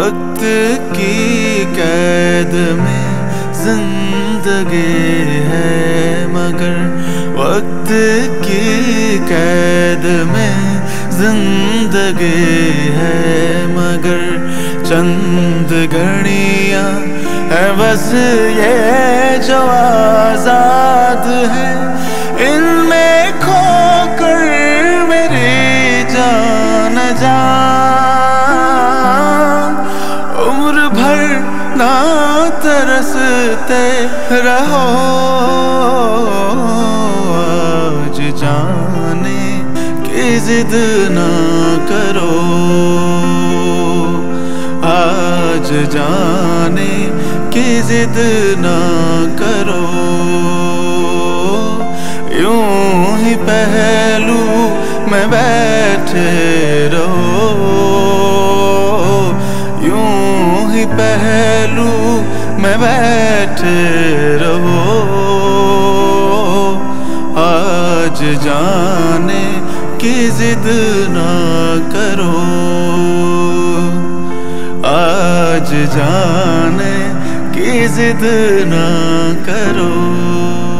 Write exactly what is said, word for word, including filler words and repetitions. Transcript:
वक्त की कैद में जिंदगी है, मगर वक्त की कैद में जिंदगी है, मगर चंद घड़ियां है बस ये जो आजाद है। इनमें खोकर मेरी जान जा उम्र भर ना तरसते रहो। आज जाने की जिद ना करो, आज जाने की जिद ना करो। यूं ही पहलू में बैठे रहो, यूं ही पहलू में बैठे रहो। आज जाने की जिद ना करो, आज जाने की जिद ना करो।